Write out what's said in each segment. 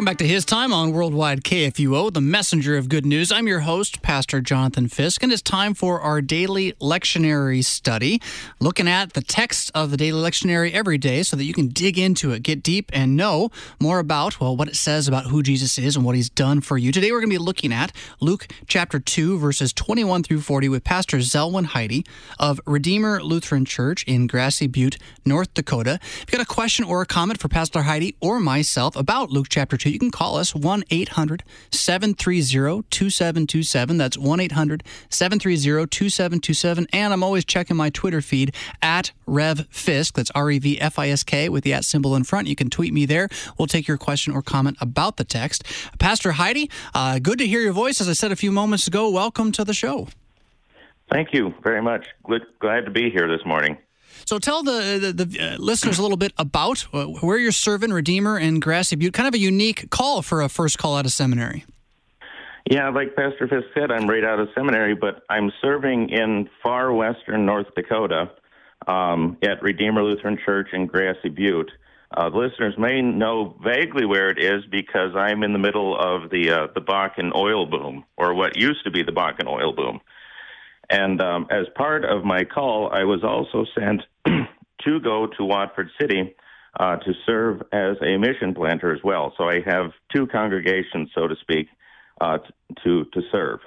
Welcome back to His Time on Worldwide KFUO, the messenger of good news. I'm your host, Pastor Jonathan Fisk, and it's time for our daily lectionary study, looking at the text of the daily lectionary every day so that you can dig into it, get deep, and know more about, well, what it says about who Jesus is and what he's done for you. Today we're going to be looking at Luke chapter 2, verses 21 through 40 with Pastor Zelwyn Heide of Redeemer Lutheran Church in Grassy Butte, North Dakota. If you've got a question or a comment for Pastor Heide or myself about Luke chapter 2, you can call us 1-800-730-2727. That's 1-800-730-2727. And I'm always checking my Twitter feed at Rev Fisk. That's REVFISK with the @ symbol in front. You can tweet me there. We'll take your question or comment about the text. Pastor Heide, good to hear your voice. As I said a few moments ago, welcome to the show. Thank you very much. Glad to be here this morning. So tell the listeners a little bit about where you're serving, Redeemer in Grassy Butte. Kind of a unique call for a first call out of seminary. Yeah, like Pastor Fisk said, I'm right out of seminary, but I'm serving in far western North Dakota at Redeemer Lutheran Church in Grassy Butte. The listeners may know vaguely where it is because I'm in the middle of the Bakken oil boom, or what used to be the Bakken oil boom. And as part of my call, I was also sent to go to Watford City to serve as a mission planter as well. So I have two congregations, so to speak, to serve.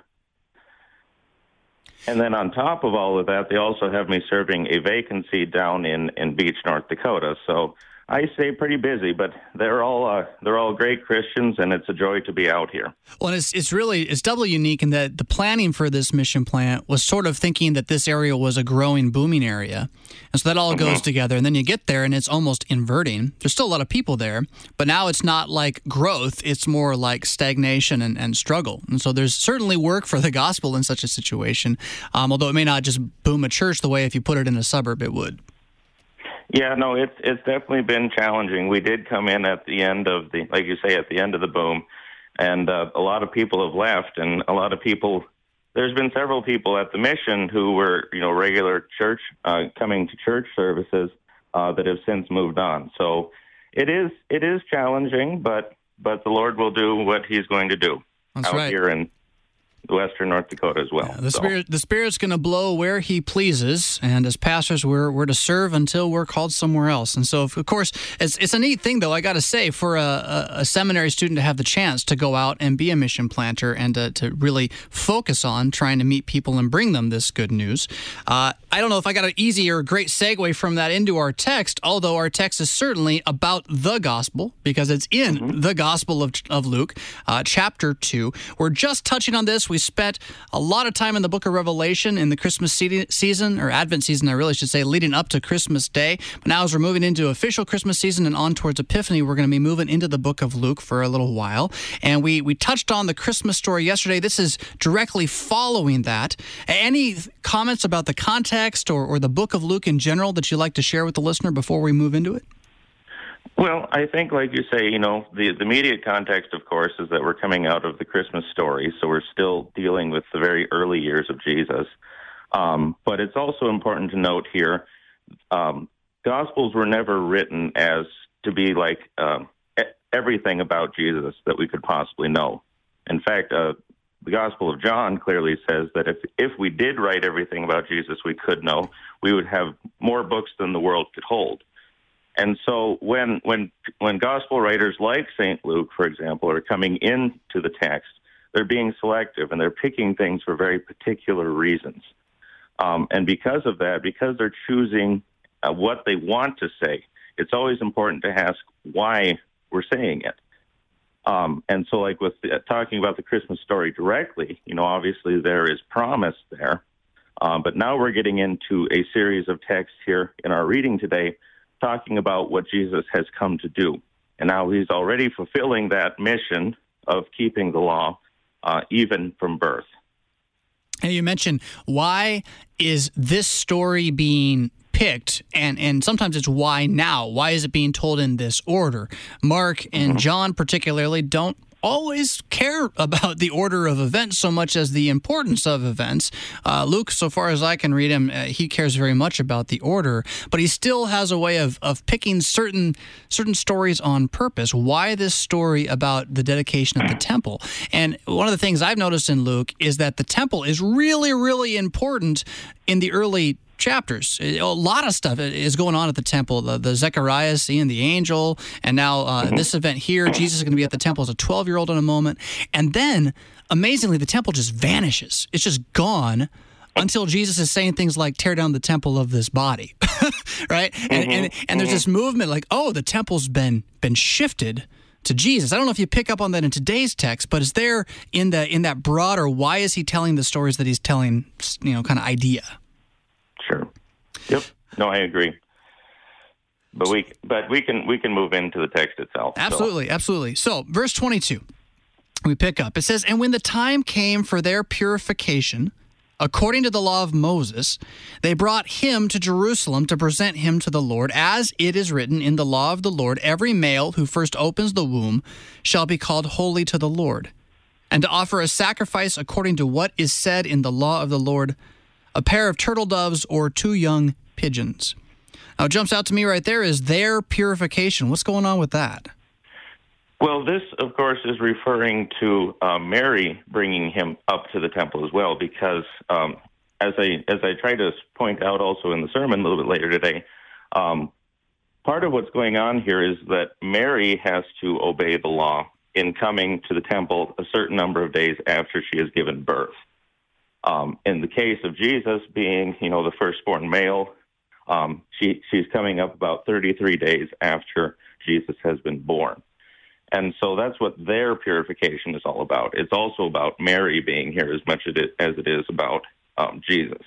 And then on top of all of that, they also have me serving a vacancy down in Beach, North Dakota. So I stay pretty busy, but they're all great Christians, and it's a joy to be out here. Well, it's doubly unique in that the planning for this mission plant was sort of thinking that this area was a growing, booming area, and so that all goes together. And then you get there, and it's almost inverting. There's still a lot of people there, but now it's not like growth; it's more like stagnation and struggle. And so there's certainly work for the gospel in such a situation, although it may not just boom a church the way if you put it in a suburb it would. Yeah, no, it's definitely been challenging. We did come in at the end of like you say, at the end of the boom, and a lot of people have left, and a lot of people. There's been several people at the mission who were, regular church coming to church services that have since moved on. So it is challenging, but the Lord will do what He's going to do. That's out right. Here in Western North Dakota as well. Yeah, the Spirit's going to blow where He pleases, and as pastors, we're to serve until we're called somewhere else. And so, of course, it's a neat thing, though, I got to say, for a seminary student to have the chance to go out and be a mission planter and to really focus on trying to meet people and bring them this good news. I don't know if I got an easy or great segue from that into our text, although our text is certainly about the gospel, because it's in the Gospel of Luke, chapter 2. We're just touching on this. We spent a lot of time in the book of Revelation in the Christmas season, or Advent season, I really should say, leading up to Christmas Day. But now as we're moving into official Christmas season and on towards Epiphany, we're going to be moving into the book of Luke for a little while. And we touched on the Christmas story yesterday. This is directly following that. Any comments about the context or the book of Luke in general that you'd like to share with the listener before we move into it? Well, I think, like you say, the immediate context, of course, is that we're coming out of the Christmas story, so we're still dealing with the very early years of Jesus. But it's also important to note here, Gospels were never written as to be like everything about Jesus that we could possibly know. In fact, the Gospel of John clearly says that if we did write everything about Jesus we could know, we would have more books than the world could hold. And so when gospel writers like St. Luke, for example, are coming into the text, they're being selective and they're picking things for very particular reasons. And because of that, because they're choosing what they want to say, it's always important to ask why we're saying it. And so like with talking about the Christmas story directly, obviously there is promise there. But now we're getting into a series of texts here in our reading today talking about what Jesus has come to do. And now He's already fulfilling that mission of keeping the law, even from birth. And you mentioned, why is this story being picked, and sometimes it's why now? Why is it being told in this order? Mark and John particularly don't always care about the order of events so much as the importance of events. Luke, so far as I can read him, he cares very much about the order, but he still has a way of picking certain stories on purpose. Why this story about the dedication of the temple? And one of the things I've noticed in Luke is that the temple is really, really important in the early chapters. A lot of stuff is going on at the temple. The Zechariah seeing the angel, and now this event here, Jesus is going to be at the temple as a 12-year-old in a moment. And then, amazingly, the temple just vanishes. It's just gone until Jesus is saying things like, tear down the temple of this body, right? And there's this movement like, oh, the temple's been shifted to Jesus. I don't know if you pick up on that in today's text, but is there in that broader, why is he telling the stories that he's telling, kind of idea? Sure. Yep. No, I agree. But we can move into the text itself. Absolutely. So, verse 22, we pick up. It says, "And when the time came for their purification, according to the law of Moses, they brought him to Jerusalem to present him to the Lord, as it is written in the law of the Lord, every male who first opens the womb shall be called holy to the Lord, and to offer a sacrifice according to what is said in the law of the Lord, a pair of turtle doves or 2 young pigeons." Now, what jumps out to me right there is their purification. What's going on with that? Well, this, of course, is referring to Mary bringing him up to the temple as well, because as I try to point out also in the sermon a little bit later today, part of what's going on here is that Mary has to obey the law in coming to the temple a certain number of days after she has given birth. In the case of Jesus being, the firstborn male, she's coming up about 33 days after Jesus has been born. And so that's what their purification is all about. It's also about Mary being here as much as it is about Jesus.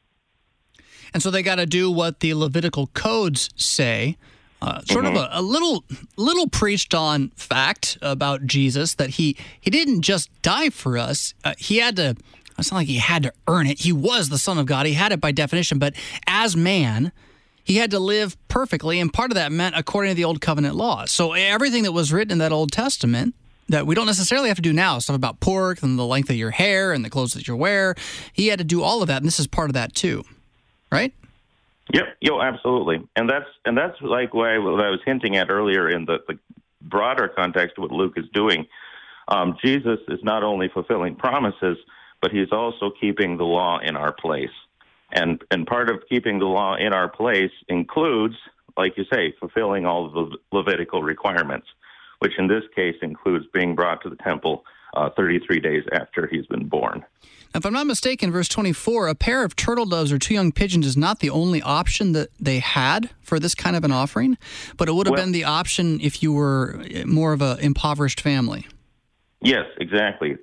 And so they got to do what the Levitical codes say. Sort of a little preached on fact about Jesus, that he didn't just die for us. He had to. It's not like he had to earn it. He was the Son of God. He had it by definition. But as man, he had to live perfectly. And part of that meant according to the Old Covenant law. So everything that was written in that Old Testament that we don't necessarily have to do now, stuff about pork and the length of your hair and the clothes that you wear, he had to do all of that. And this is part of that too, right? Yep. Absolutely. And that's like what I was hinting at earlier in the broader context of what Luke is doing. Jesus is not only fulfilling promises, but he's also keeping the law in our place. And part of keeping the law in our place includes, like you say, fulfilling all of the Levitical requirements, which in this case includes being brought to the temple 33 days after he's been born. Now, if I'm not mistaken, verse 24, a pair of turtle doves or 2 young pigeons is not the only option that they had for this kind of an offering, but it would have been the option if you were more of an impoverished family. Yes, exactly.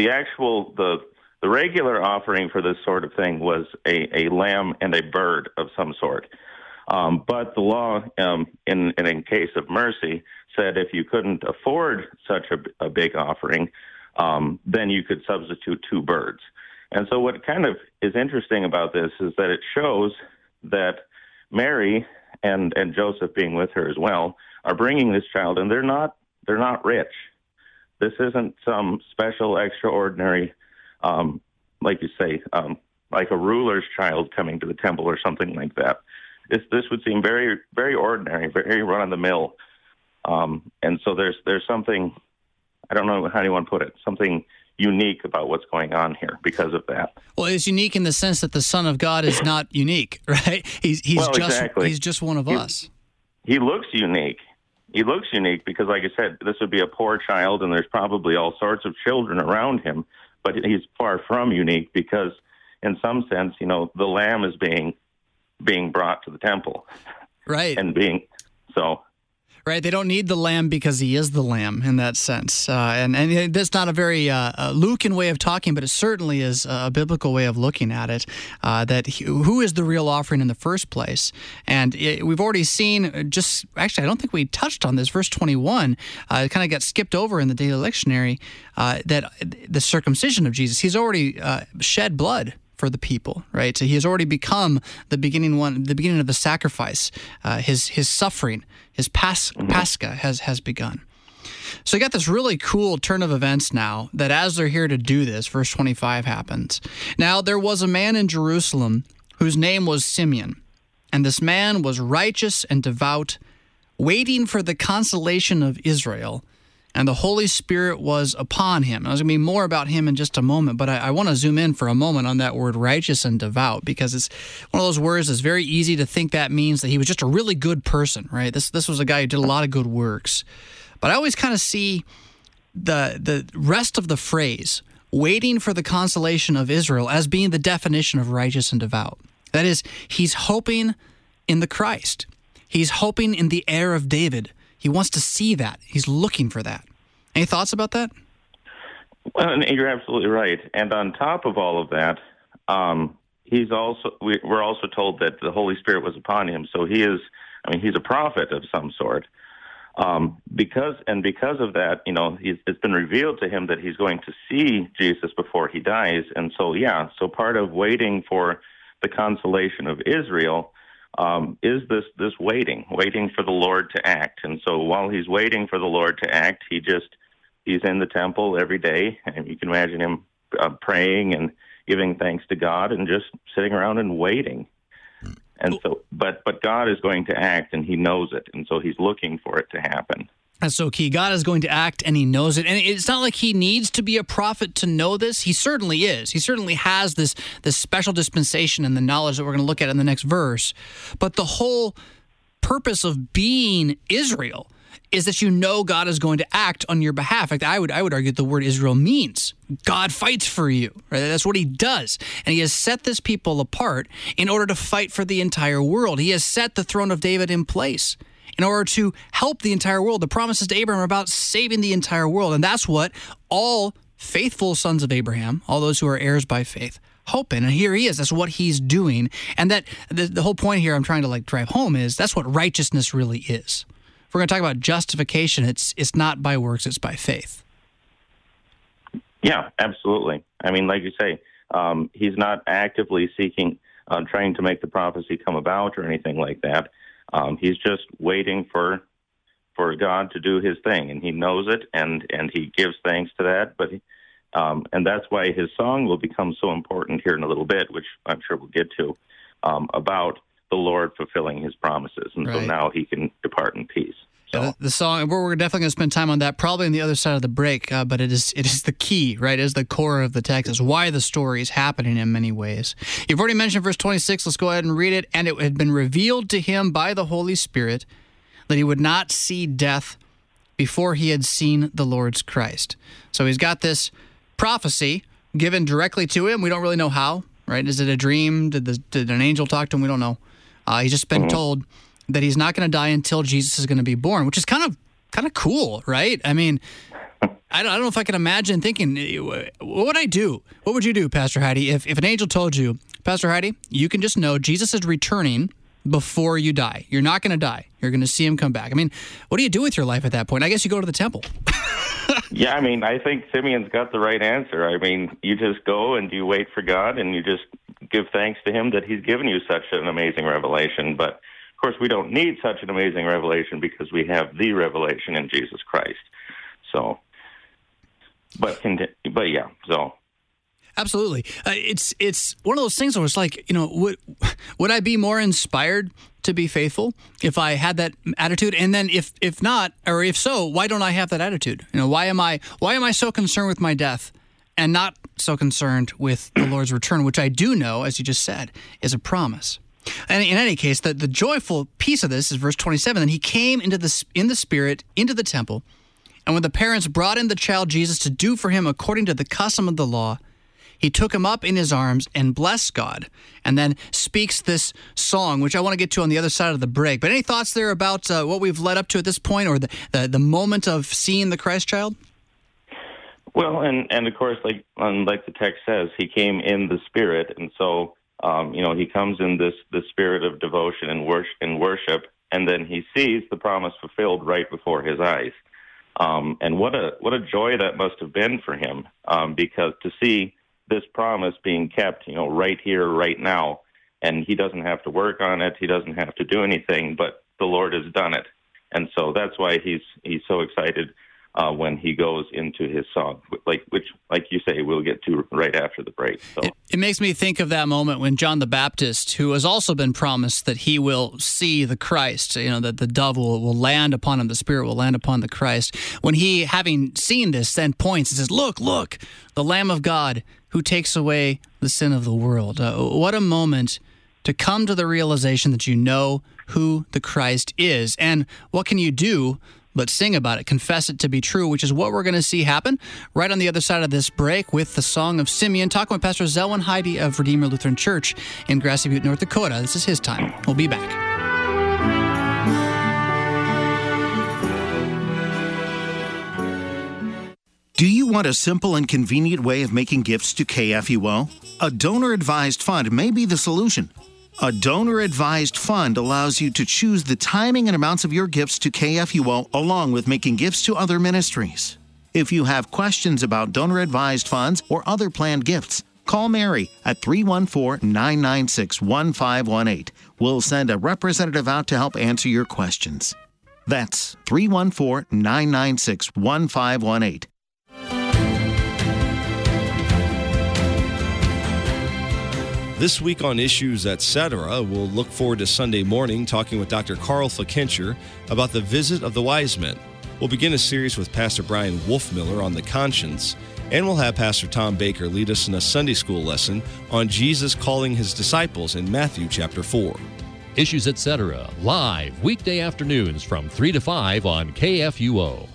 The regular offering for this sort of thing was a lamb and a bird of some sort. But the law, in case of mercy, said if you couldn't afford such a big offering, then you could substitute 2 birds. And so what kind of is interesting about this is that it shows that Mary and Joseph being with her as well are bringing this child, and they're not rich. This isn't some special, extraordinary, like you say, like a ruler's child coming to the temple or something like that. This would seem very, very ordinary, very run-of-the-mill. And so there's something, I don't know how you want to put it, something unique about what's going on here because of that. Well, it's unique in the sense that the Son of God is not unique, right? He's just one of us. He looks unique. He looks unique because, like I said, this would be a poor child, and there's probably all sorts of children around him, but he's far from unique because, in some sense, the lamb is being brought to the temple. Right. And Right, they don't need the lamb because he is the lamb in that sense. And that's not a very Lucan way of talking, but it certainly is a biblical way of looking at it, who is the real offering in the first place. And we've already seen actually, I don't think we touched on this, verse 21, it kind of got skipped over in the daily lectionary, that the circumcision of Jesus, he's already shed blood for the people, right? So he has already become the beginning of the sacrifice. His suffering, his Pascha has begun. So you got this really cool turn of events now that as they're here to do this, verse 25 happens. Now there was a man in Jerusalem whose name was Simeon, and this man was righteous and devout, waiting for the consolation of Israel, and the Holy Spirit was upon him. And there's going to be more about him in just a moment, but I want to zoom in for a moment on that word righteous and devout, because it's one of those words that's very easy to think that means that he was just a really good person, right? This was a guy who did a lot of good works. But I always kind of see the rest of the phrase, waiting for the consolation of Israel, as being the definition of righteous and devout. That is, he's hoping in the Christ. He's hoping in the heir of David. He wants to see that. He's looking for that. Any thoughts about that? Well, you're absolutely right. And on top of all of that, we're also told that the Holy Spirit was upon him. So he's a prophet of some sort. Because of that, it's been revealed to him that he's going to see Jesus before he dies. And so part of waiting for the consolation of Israel is this waiting for the Lord to act. And so while he's waiting for the Lord to act, he's in the temple every day, and you can imagine him praying and giving thanks to God and just sitting around and waiting. And so, but God is going to act, and he knows it, and so he's looking for it to happen. That's so key. God is going to act, and he knows it. And it's not like he needs to be a prophet to know this. He certainly is. He certainly has this special dispensation and the knowledge that we're going to look at in the next verse. But the whole purpose of being Israel is that you know God is going to act on your behalf. In fact, I would argue that the word Israel means God fights for you. Right? That's what he does. And he has set this people apart in order to fight for the entire world. He has set the throne of David in place in order to help the entire world. The promises to Abraham are about saving the entire world. And that's what all faithful sons of Abraham, all those who are heirs by faith, hope in. And here he is. That's what he's doing. And that the whole point here I'm trying to drive home is that's what righteousness really is. If we're going to talk about justification, it's not by works, it's by faith. Yeah, absolutely. I mean, like you say, he's not actively seeking, trying to make the prophecy come about or anything like that. He's just waiting for God to do his thing, and he knows it, and he gives thanks to that. But and that's why his song will become so important here in a little bit, which I'm sure we'll get to, about the Lord fulfilling his promises, and right. So now he can depart in peace. So yeah, the song, we're definitely going to spend time on that, probably on the other side of the break. But it is the key, right? It is the core of the text. It's why the story is happening in many ways. You've already mentioned verse 26. Let's go ahead and read it. And it had been revealed to him by the Holy Spirit that he would not see death before he had seen the Lord's Christ. So he's got this prophecy given directly to him. We don't really know how, right? Is it a dream? Did an angel talk to him? We don't know. He's just been told that he's not going to die until Jesus is going to be born, which is kind of cool, right? I mean, I don't know if I can imagine thinking, what would I do? What would you do, Pastor Heidi, if an angel told you, Pastor Heidi, you can just know Jesus is returning before you die. You're not going to die. You're going to see him come back. I mean, what do you do with your life at that point? I guess you go to the temple. Yeah, I mean, I think Simeon's got the right answer. I mean, you just go and you wait for God, and you just give thanks to him that he's given you such an amazing revelation. But, of course, we don't need such an amazing revelation because we have the revelation in Jesus Christ. So, but yeah, so. Absolutely. It's one of those things where it's like, would I be more inspired to be faithful if I had that attitude? And then if not, or if so, why don't I have that attitude? Why am I so concerned with my death and not so concerned with the Lord's return, which I do know, as you just said, is a promise. And in any case, the joyful piece of this is verse 27. And he came in the Spirit into the temple, and when the parents brought in the child Jesus to do for him according to the custom of the law, he took him up in his arms and blessed God, and then speaks this song, which I want to get to on the other side of the break. But any thoughts there about what we've led up to at this point, or the moment of seeing the Christ child? Well, and of course, like the text says, he came in the Spirit, and so he comes in this spirit of devotion and worship, and then he sees the promise fulfilled right before his eyes. And what a joy that must have been for him, because to see this promise being kept, right here, right now, and he doesn't have to work on it, he doesn't have to do anything, but the Lord has done it, and so that's why he's so excited when he goes into his song, which, like you say, we'll get to right after the break. So it makes me think of that moment when John the Baptist, who has also been promised that he will see the Christ, that the dove will land upon him, the Spirit will land upon the Christ. When he, having seen this, then points and says, look, the Lamb of God who takes away the sin of the world. What a moment to come to the realization that you know who the Christ is. And what can you do but sing about it, confess it to be true, which is what we're going to see happen right on the other side of this break with the Song of Simeon. Talking with Pastor Zelwyn Heide of Redeemer Lutheran Church in Grassy Butte, North Dakota. This is his time. We'll be back. Do you want a simple and convenient way of making gifts to KFUO? A donor-advised fund may be the solution. A donor-advised fund allows you to choose the timing and amounts of your gifts to KFUO along with making gifts to other ministries. If you have questions about donor-advised funds or other planned gifts, call Mary at 314-996-1518. We'll send a representative out to help answer your questions. That's 314-996-1518. This week on Issues Etc., we'll look forward to Sunday morning talking with Dr. Carl Flickencher about the visit of the wise men. We'll begin a series with Pastor Brian Wolfmiller on the conscience, and we'll have Pastor Tom Baker lead us in a Sunday school lesson on Jesus calling his disciples in Matthew chapter 4. Issues Etc., live weekday afternoons from 3 to 5 on KFUO.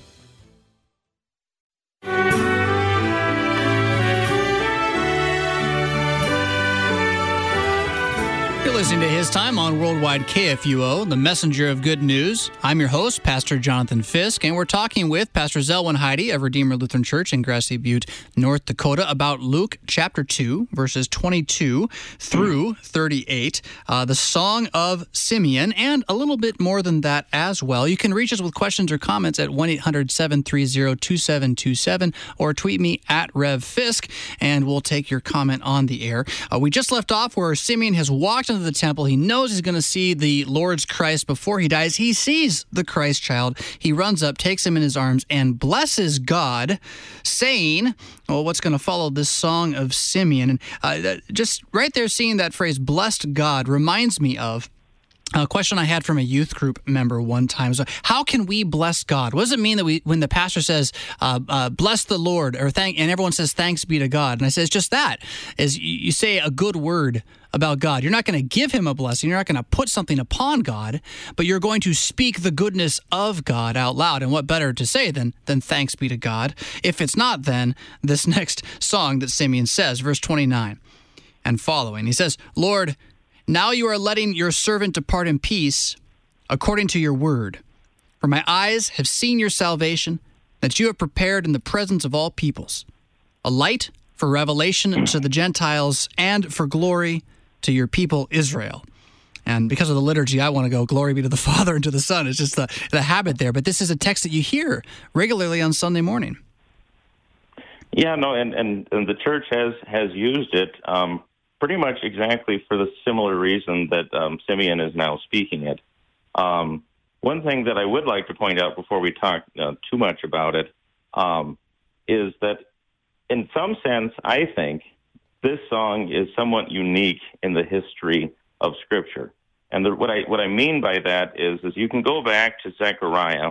You're listening to His Time on Worldwide KFUO, the messenger of good news. I'm your host, Pastor Jonathan Fisk, and we're talking with Pastor Zelwyn Heide of Redeemer Lutheran Church in Grassy Butte, North Dakota, about Luke chapter 2, verses 22 through 38, the Song of Simeon, and a little bit more than that as well. You can reach us with questions or comments at 1-800-730-2727 or tweet me at Rev Fisk, and we'll take your comment on the air. We just left off where Simeon has walked into the temple. He knows he's going to see the Lord's Christ before he dies. He sees the Christ child. He runs up, takes him in his arms, and blesses God, saying, well, what's going to follow this Song of Simeon? And just right there, seeing that phrase, blessed God, reminds me of a question I had from a youth group member one time. So how can we bless God? What does it mean that when the pastor says, bless the Lord, and everyone says, thanks be to God? And I say, it's just that, is you say a good word about God. You're not going to give him a blessing. You're not going to put something upon God, but you're going to speak the goodness of God out loud. And what better to say than thanks be to God? If it's not, then this next song that Simeon says, verse 29 and following, he says, Lord, now you are letting your servant depart in peace according to your word. For my eyes have seen your salvation, that you have prepared in the presence of all peoples, a light for revelation to the Gentiles and for glory to your people Israel. And because of the liturgy, I want to go, glory be to the Father and to the Son. It's just the habit there. But this is a text that you hear regularly on Sunday morning. Yeah, no, and the church has used it pretty much exactly for the similar reason that Simeon is now speaking it. One thing that I would like to point out before we talk too much about it is that in some sense, I think this song is somewhat unique in the history of Scripture. And what I mean by that is you can go back to Zechariah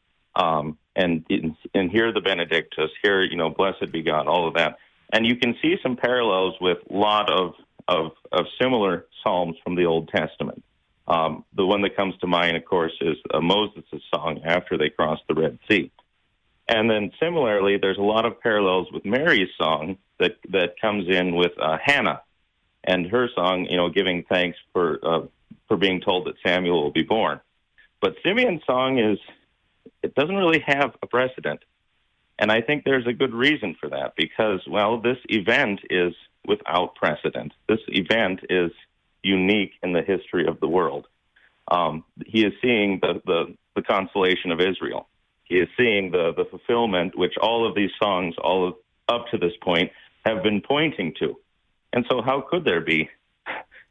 and hear the Benedictus, hear, blessed be God, all of that. And you can see some parallels with a lot of similar psalms from the Old Testament. The one that comes to mind, of course, is Moses' song after they crossed the Red Sea. And then similarly, there's a lot of parallels with Mary's song that comes in with Hannah and her song, giving thanks for being told that Samuel will be born. But Simeon's song it doesn't really have a precedent. And I think there's a good reason for that because, well, this event is without precedent. This event is unique in the history of the world. He is seeing the consolation of Israel. He is seeing the fulfillment, which all of these songs, up to this point, have been pointing to. And so how could there be something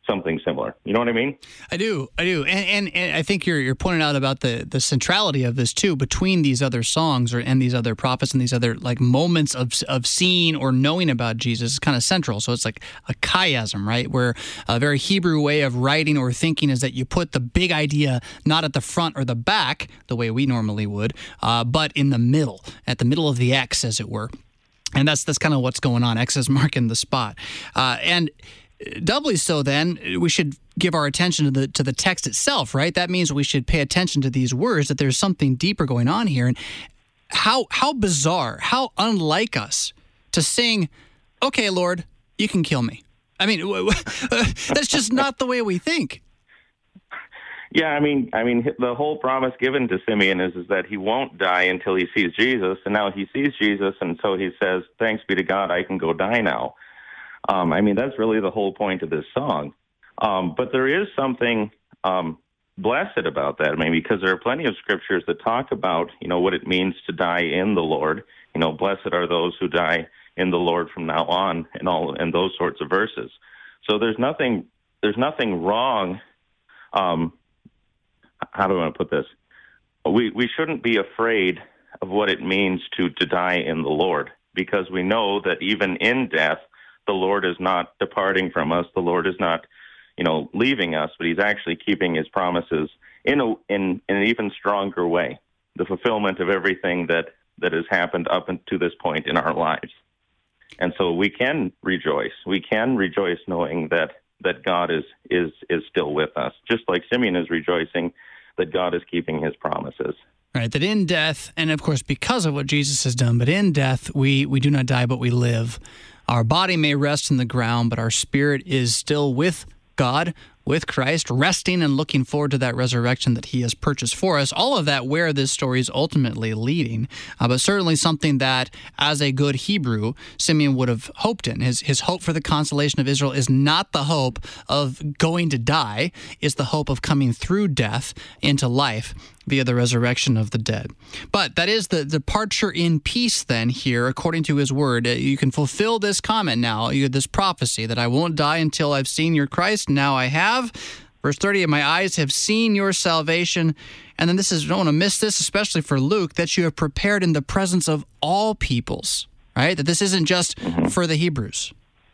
similar. You know what I mean? I do. And I think you're pointing out about the centrality of this too, between these other songs and these other prophets and these other like moments of seeing or knowing about Jesus is kind of central. So it's like a chiasm, right? Where a very Hebrew way of writing or thinking is that you put the big idea not at the front or the back, the way we normally would, but in the middle, at the middle of the X, as it were. And that's kind of what's going on. X is marking the spot. And doubly so, then, we should give our attention to the text itself, right? That means we should pay attention to these words, that there's something deeper going on here. And how bizarre, how unlike us to sing, "Okay, Lord, you can kill me." I mean, that's just not the way we think. Yeah, I mean, the whole promise given to Simeon is that he won't die until he sees Jesus, and now he sees Jesus, and so he says, "Thanks be to God, I can go die now." That's really the whole point of this song. But there is something blessed about that, because there are plenty of scriptures that talk about, what it means to die in the Lord. Blessed are those who die in the Lord from now on, and those sorts of verses. So there's nothing wrong. How do I put this? We shouldn't be afraid of what it means to die in the Lord, because we know that even in death, the Lord is not departing from us. The Lord is not, leaving us, but he's actually keeping his promises in an even stronger way, the fulfillment of everything that has happened up to this point in our lives. And so we can rejoice. We can rejoice knowing that God is still with us, just like Simeon is rejoicing that God is keeping his promises. Right, that in death, and of course because of what Jesus has done, but in death we do not die, but we live. Our body may rest in the ground, but our spirit is still with God, with Christ, resting and looking forward to that resurrection that he has purchased for us. All of that where this story is ultimately leading, but certainly something that, as a good Hebrew, Simeon would have hoped in. His hope for the consolation of Israel is not the hope of going to die, it's the hope of coming through death into life via the resurrection of the dead. But that is the departure in peace then here, according to his word. You can fulfill this comment now, this prophecy that I won't die until I've seen your Christ. Now I have. Verse 30, my eyes have seen your salvation. And then I don't want to miss this, especially for Luke, that you have prepared in the presence of all peoples, right? That this isn't just for the Hebrews.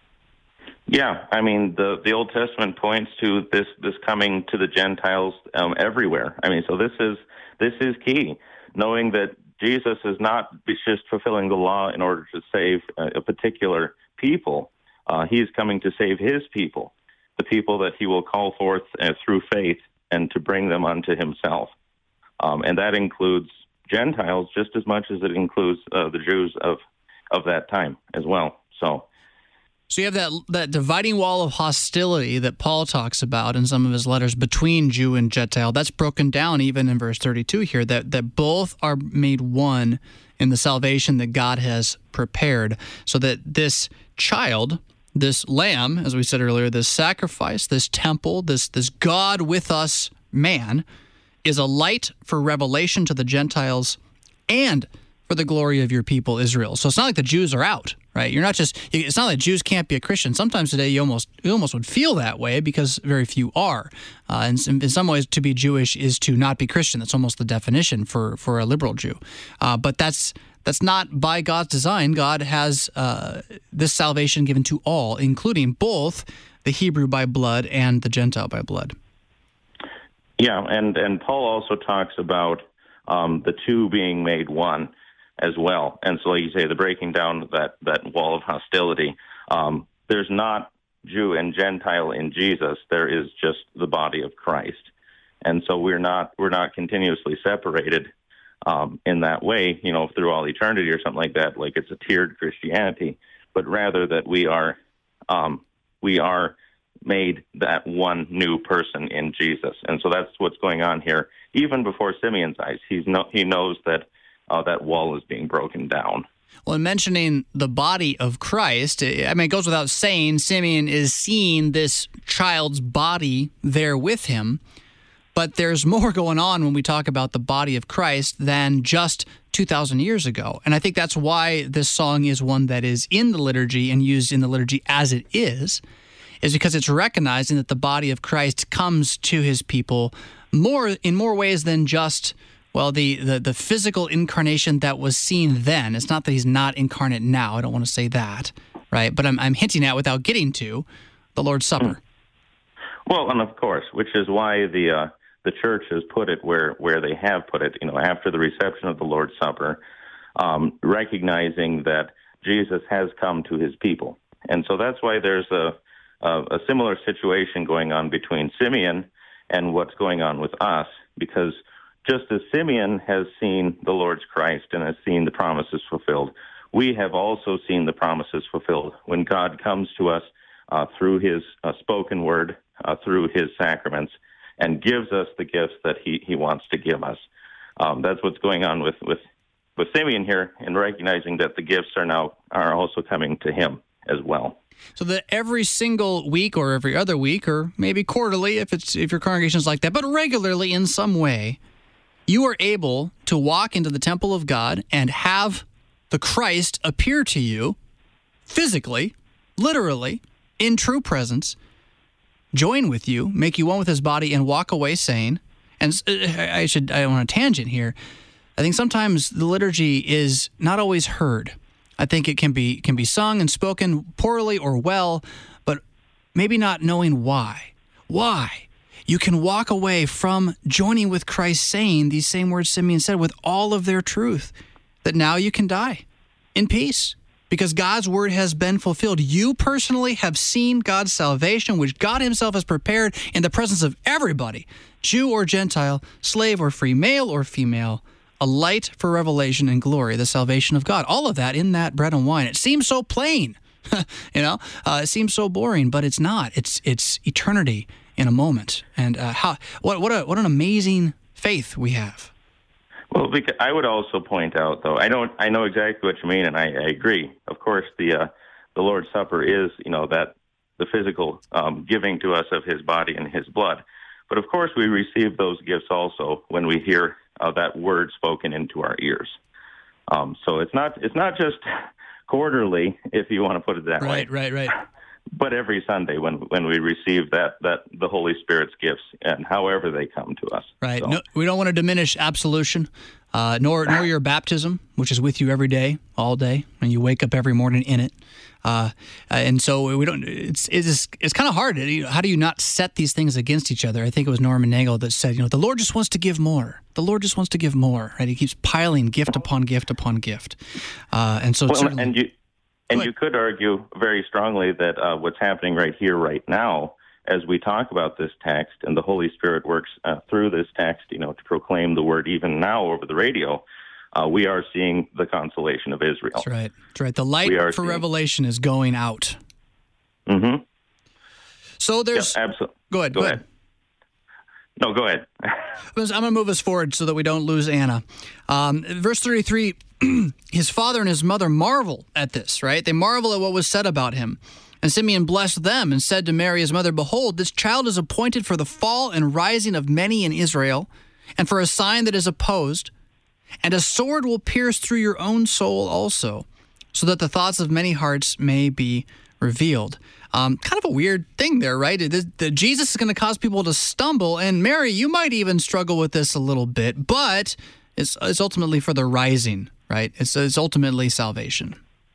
Yeah, the Old Testament points to this coming to the Gentiles everywhere. So this is key, knowing that Jesus is not just fulfilling the law in order to save a particular people. He is coming to save his people, the people that he will call forth through faith and to bring them unto himself. And that includes Gentiles just as much as it includes the Jews of that time as well. So you have that dividing wall of hostility that Paul talks about in some of his letters between Jew and Gentile. That's broken down even in verse 32 here, that both are made one in the salvation that God has prepared, so that this child, this lamb, as we said earlier, this sacrifice, this temple, this God with us man, is a light for revelation to the Gentiles and for the glory of your people Israel. So it's not like the Jews are out, right? It's not like Jews can't be a Christian. Sometimes today you almost would feel that way because very few are. And in some ways, to be Jewish is to not be Christian. That's almost the definition for a liberal Jew. But that's not by God's design. God has this salvation given to all, including both the Hebrew by blood and the Gentile by blood. Yeah, and Paul also talks about the two being made one as well. And so, like you say, the breaking down of that wall of hostility. There's not Jew and Gentile in Jesus. There is just the body of Christ. And so we're not continuously separated in that way, through all eternity or something like that, like it's a tiered Christianity, but rather that we are made that one new person in Jesus. And so that's what's going on here. Even before Simeon's eyes, he knows that that wall is being broken down. Well, in mentioning the body of Christ, it goes without saying, Simeon is seeing this child's body there with him. But there's more going on when we talk about the body of Christ than just 2,000 years ago. And I think that's why this song is one that is in the liturgy and used in the liturgy as it is is because it's recognizing that the body of Christ comes to his people in more ways than just, well, the physical incarnation that was seen then. It's not that he's not incarnate now. I don't want to say that, right? But I'm hinting at, without getting to, the Lord's Supper. Well, and of course, which is why the church has put it where they have put it, after the reception of the Lord's Supper, recognizing that Jesus has come to his people. And so that's why there's a similar situation going on between Simeon and what's going on with us, because just as Simeon has seen the Lord's Christ and has seen the promises fulfilled, we have also seen the promises fulfilled when God comes to us through his spoken word, through his sacraments, and gives us the gifts that he wants to give us. That's what's going on with Simeon here, and recognizing that the gifts are also coming to him as well. So that every single week, or every other week, or maybe quarterly, if your congregation is like that, but regularly in some way, you are able to walk into the temple of God and have the Christ appear to you physically, literally, in true presence, join with you, make you one with his body, and walk away saying, and I want a tangent here, I think sometimes the liturgy is not always heard. I think it can be sung and spoken poorly or well, but maybe not knowing why. Why? You can walk away from joining with Christ saying these same words Simeon said with all of their truth, that now you can die in peace because God's word has been fulfilled. You personally have seen God's salvation, which God himself has prepared in the presence of everybody, Jew or Gentile, slave or free, male or female, a light for revelation and glory, the salvation of God. All of that in that bread and wine. It seems so plain, it seems so boring, but it's not. It's eternity in a moment. And what an amazing faith we have. Well, because I would also point out, though, I know exactly what you mean, and I agree. Of course, the Lord's Supper is, that the physical giving to us of his body and his blood. But of course, we receive those gifts also when we hear that word spoken into our ears. So it's not just quarterly, if you want to put it that way. Right. But every Sunday when we receive that the Holy Spirit's gifts, and however they come to us. Right. So. No, we don't want to diminish absolution, nor your baptism, which is with you every day, all day, and you wake up every morning in it. And so we don't. It's kind of hard. How do you not set these things against each other? I think it was Norman Nagel that said, the Lord just wants to give more. The Lord just wants to give more. Right? He keeps piling gift upon gift upon gift. And so, you could argue very strongly that what's happening right here, right now, as we talk about this text, and the Holy Spirit works through this text, to proclaim the word even now over the radio. We are seeing the consolation of Israel. That's right. The light for revelation is going out. Mm-hmm. So there's... Yeah, absolutely. Go ahead. No, go ahead. I'm going to move us forward so that we don't lose Anna. Verse 33, his father and his mother marvel at this, right? They marvel at what was said about him. And Simeon blessed them and said to Mary, his mother, "Behold, this child is appointed for the fall and rising of many in Israel, and for a sign that is opposed. And a sword will pierce through your own soul also, so that the thoughts of many hearts may be revealed." Kind of a weird thing there, right? Jesus is going to cause people to stumble, and Mary, you might even struggle with this a little bit, but it's ultimately for the rising, right? It's ultimately salvation.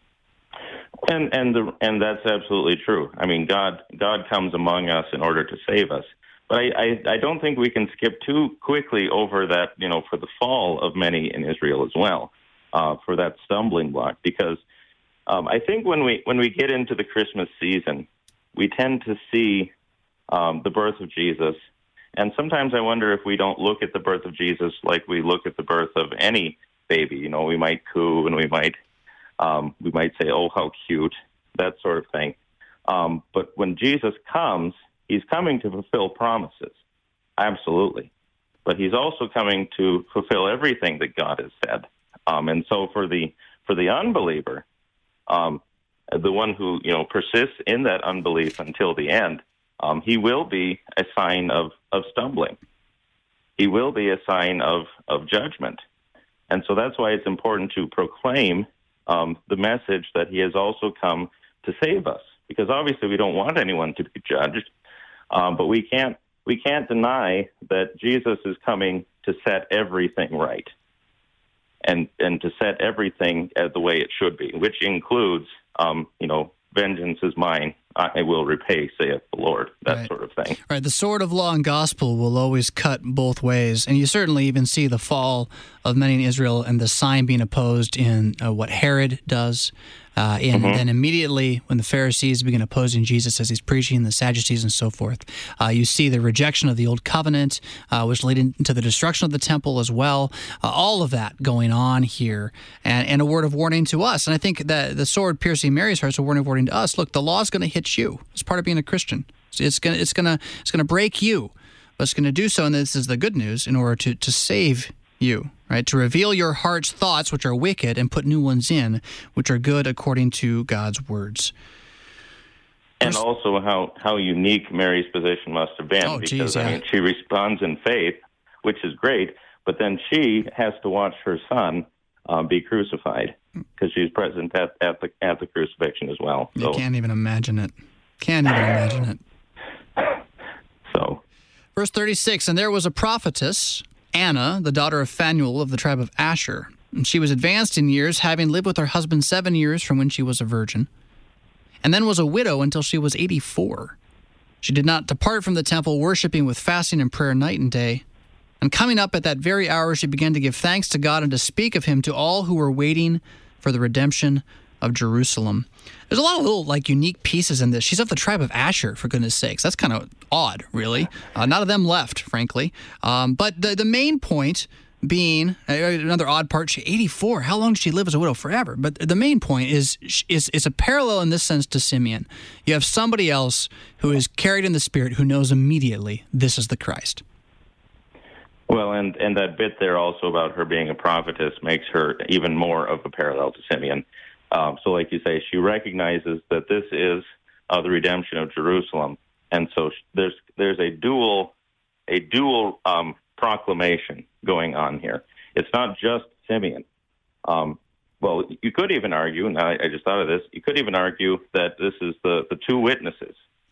And that's absolutely true. I mean, God comes among us in order to save us. But I don't think we can skip too quickly over that, for the fall of many in Israel as well, for that stumbling block. Because I think when we get into the Christmas season, we tend to see the birth of Jesus. And sometimes I wonder if we don't look at the birth of Jesus like we look at the birth of any baby. We might coo and we might say, "Oh, how cute," that sort of thing. But when Jesus comes, he's coming to fulfill promises, absolutely. But he's also coming to fulfill everything that God has said. And so for the unbeliever, the one who persists in that unbelief until the end, he will be a sign of stumbling. He will be a sign of judgment. And so that's why it's important to proclaim the message that he has also come to save us because obviously we don't want anyone to be judged, but we can't deny that Jesus is coming to set everything right, and to set everything as the way it should be, which includes, vengeance is mine, I will repay, saith the Lord, that sort of thing. Right. The sword of law and gospel will always cut both ways. And you certainly even see the fall of many in Israel and the sign being opposed in what Herod does. And then immediately when the Pharisees begin opposing Jesus as he's preaching, the Sadducees and so forth, you see the rejection of the Old Covenant, which led into the destruction of the temple as well. All of that going on here, and a word of warning to us. And I think that the sword piercing Mary's heart is a word of warning to us. Look, the law is going to hit you. It's part of being a Christian. It's going to break you, but it's going to do so. And this is the good news in order to save you, right? To reveal your heart's thoughts, which are wicked, and put new ones in, which are good according to God's words. And also how unique Mary's position must have been, because she responds in faith, which is great, but then she has to watch her son be crucified because she's present at the crucifixion as well. You can't even imagine it. Can't even imagine it. So, verse 36, and there was a prophetess, Anna, the daughter of Phanuel of the tribe of Asher. And she was advanced in years, having lived with her husband 7 years from when she was a virgin, and then was a widow until she was 84. She did not depart from the temple, worshiping with fasting and prayer night and day. And coming up at that very hour, she began to give thanks to God and to speak of him to all who were waiting for the redemption of Jerusalem. There's a lot of little, unique pieces in this. She's of the tribe of Asher, for goodness sakes. That's kind of odd, really. Not of them left, frankly. But the main point being, another odd part, she 84. How long did she live as a widow? Forever. But the main point is a parallel in this sense to Simeon. You have somebody else who is carried in the Spirit who knows immediately this is the Christ. Well, and that bit there also about her being a prophetess makes her even more of a parallel to Simeon. So like you say, she recognizes that this is the redemption of Jerusalem. And so there's a dual proclamation going on here. It's not just Simeon. Well, you could even argue, and I just thought of this, you could even argue that this is the two witnesses.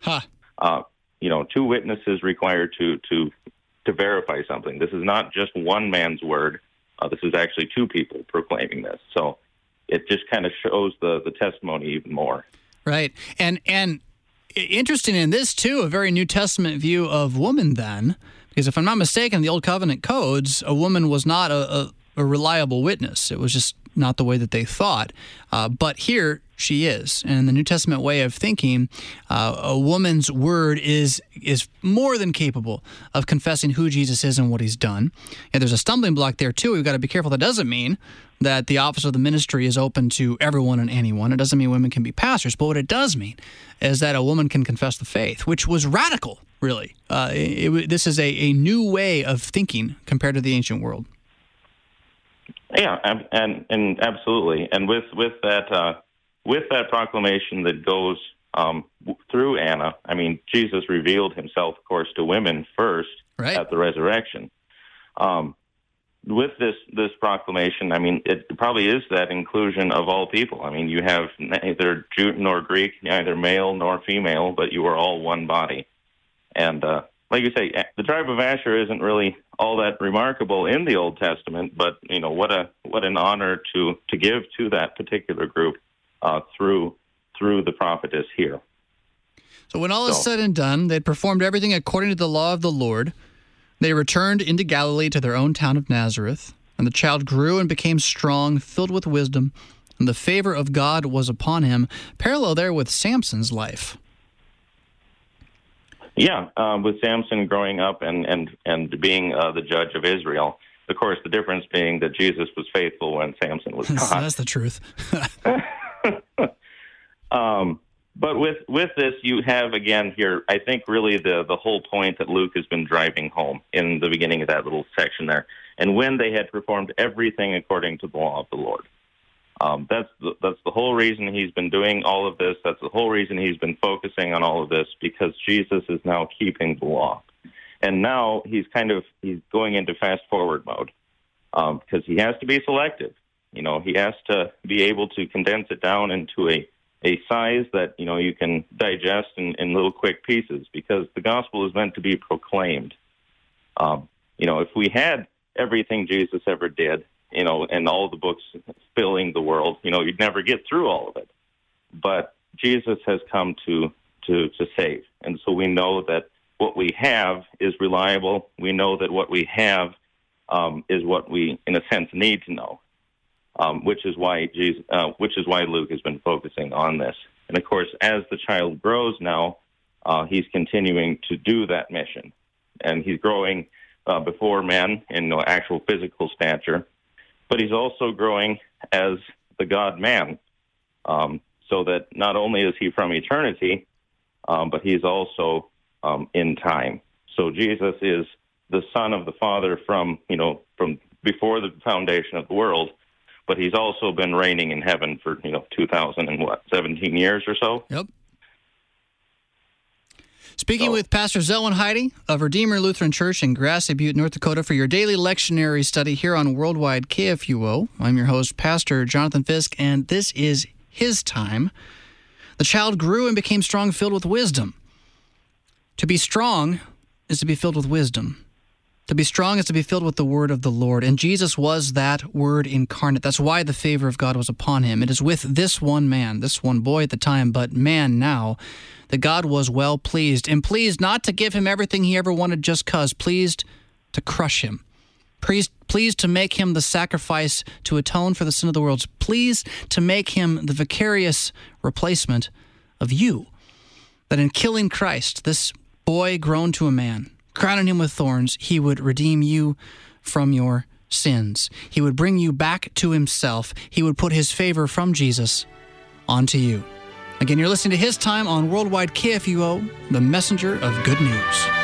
Two witnesses required to verify something. This is not just one man's word. This is actually two people proclaiming this. So it just kind of shows the testimony even more. Right. And interesting in this, too, a very New Testament view of woman then, because if I'm not mistaken, in the Old Covenant codes, a woman was not a reliable witness. It was just not the way that they thought. But here she is. And in the New Testament way of thinking, a woman's word is more than capable of confessing who Jesus is and what he's done. And there's a stumbling block there, too. We've got to be careful. That doesn't mean that the office of the ministry is open to everyone and anyone. It doesn't mean women can be pastors. But what it does mean is that a woman can confess the faith, which was radical, really. This is a new way of thinking compared to the ancient world. Yeah, and absolutely. And with that proclamation that goes through Anna, I mean, Jesus revealed himself, of course, to women first at the resurrection. With this proclamation, I mean, it probably is that inclusion of all people. I mean, you have neither Jew nor Greek, neither male nor female, but you are all one body. And like you say, the tribe of Asher isn't really all that remarkable in the Old Testament, but what an honor to give to that particular group through the prophetess here. So when all is said and done, they'd performed everything according to the law of the Lord. They returned into Galilee to their own town of Nazareth, and the child grew and became strong, filled with wisdom, and the favor of God was upon him. Parallel there with Samson's life. Yeah, with Samson growing up and being the judge of Israel. Of course, the difference being that Jesus was faithful when Samson was not. That's the truth. But with this, you have, again, here, I think really the whole point that Luke has been driving home in the beginning of that little section there. And when they had performed everything according to the law of the Lord. That's the whole reason he's been doing all of this. That's the whole reason he's been focusing on all of this, because Jesus is now keeping the law. And now he's going into fast-forward mode because he has to be selective. He has to be able to condense it down into a a size that, you can digest in little quick pieces, because the gospel is meant to be proclaimed. If we had everything Jesus ever did, and all the books filling the world, you'd never get through all of it. But Jesus has come to save. And so we know that what we have is reliable. We know that what we have is what we, in a sense, need to know, which is why Luke has been focusing on this. And of course, as the child grows now, he's continuing to do that mission, and he's growing before men in actual physical stature, but he's also growing as the God-man, so that not only is he from eternity, but he's also in time. So Jesus is the Son of the Father from before the foundation of the world, but he's also been reigning in heaven for 17 years or so. Yep. Speaking with Pastor Zelwyn Heide of Redeemer Lutheran Church in Grassy Butte, North Dakota, for your daily lectionary study here on Worldwide KFUO. I'm your host, Pastor Jonathan Fisk, and this is His Time. The child grew and became strong, filled with wisdom. To be strong is to be filled with wisdom. To be strong is to be filled with the word of the Lord. And Jesus was that word incarnate. That's why the favor of God was upon him. It is with this one man, this one boy at the time, but man now, that God was well pleased. And pleased not to give him everything he ever wanted just because, pleased to crush him. Pleased to make him the sacrifice to atone for the sin of the world. Pleased to make him the vicarious replacement of you. That in killing Christ, this boy grown to a man, crowning him with thorns, he would redeem you from your sins. He would bring you back to himself. He would put his favor from Jesus onto you. Again, you're listening to His Time on Worldwide KFUO, the messenger of good news.